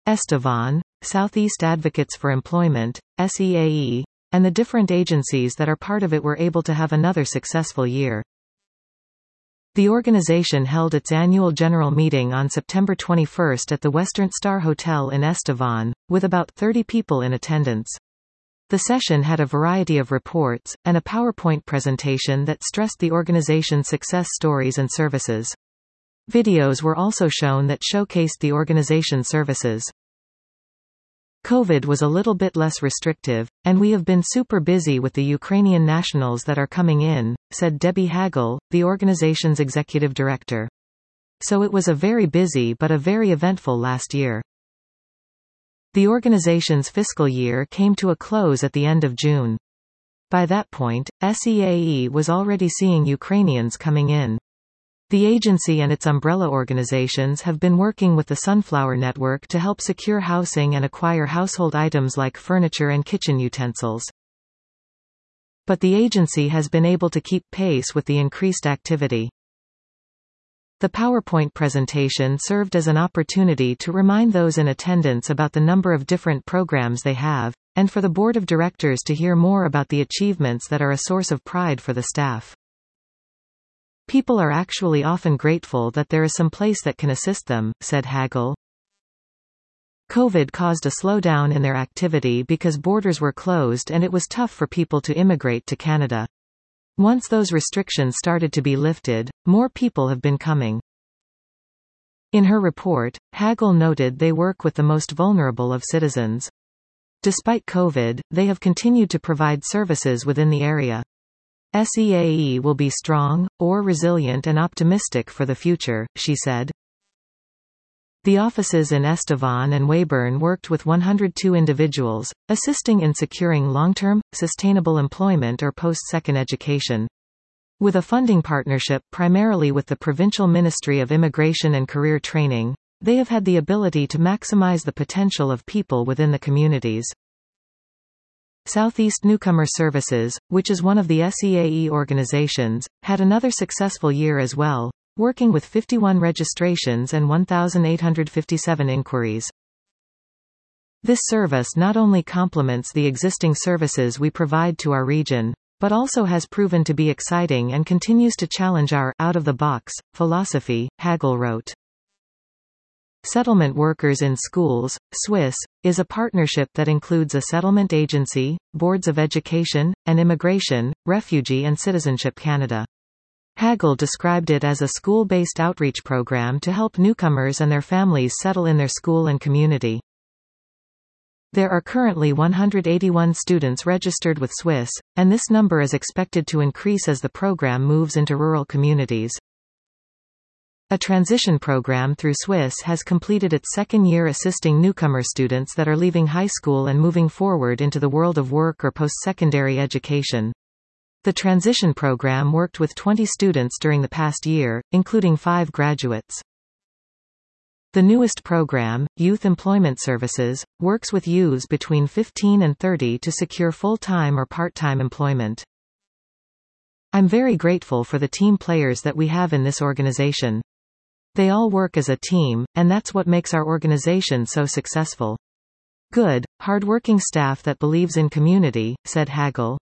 Estevan, Southeast Advocates for Employment, SEAE, and the different agencies that are part of it were able to have another successful year. The organization held its annual general meeting on September 21 at the Western Star Hotel in Estevan, with about 30 people in attendance. The session had a variety of reports, and a PowerPoint presentation that stressed the organization's success stories and services. Videos were also shown that showcased the organization's services. COVID was a little bit less restrictive, and we have been super busy with the Ukrainian nationals that are coming in, said Debbie Hagel, the organization's executive director. So it was a very busy but a very eventful last year. The organization's fiscal year came to a close at the end of June. By that point, SEAE was already seeing Ukrainians coming in. The agency and its umbrella organizations have been working with the Sunflower Network to help secure housing and acquire household items like furniture and kitchen utensils. But the agency has been able to keep pace with the increased activity. The PowerPoint presentation served as an opportunity to remind those in attendance about the number of different programs they have, and for the board of directors to hear more about the achievements that are a source of pride for the staff. People are actually often grateful that there is some place that can assist them, said Hagel. COVID caused a slowdown in their activity because borders were closed and it was tough for people to immigrate to Canada. Once those restrictions started to be lifted, more people have been coming. In her report, Hagel noted they work with the most vulnerable of citizens. Despite COVID, they have continued to provide services within the area. SEAE will be strong, or resilient and optimistic for the future, she said. The offices in Estevan and Weyburn worked with 102 individuals, assisting in securing long-term, sustainable employment or post-second education. With a funding partnership primarily with the Provincial Ministry of Immigration and Career Training, they have had the ability to maximize the potential of people within the communities. Southeast Newcomer Services, which is one of the SEAE organizations, had another successful year as well, working with 51 registrations and 1,857 inquiries. This service not only complements the existing services we provide to our region, but also has proven to be exciting and continues to challenge our out-of-the-box philosophy, Hagel wrote. Settlement Workers in Schools, SWIS, is a partnership that includes a settlement agency, boards of education, and Immigration, Refugee and Citizenship Canada. Hagel described it as a school-based outreach program to help newcomers and their families settle in their school and community. There are currently 181 students registered with SWIS, and this number is expected to increase as the program moves into rural communities. A transition program through SWIS has completed its second year assisting newcomer students that are leaving high school and moving forward into the world of work or post-secondary education. The transition program worked with 20 students during the past year, including 5 graduates. The newest program, Youth Employment Services, works with youths between 15 and 30 to secure full-time or part-time employment. I'm very grateful for the team players that we have in this organization. They all work as a team, and that's what makes our organization so successful. Good, hard-working staff that believes in community, said Hagel.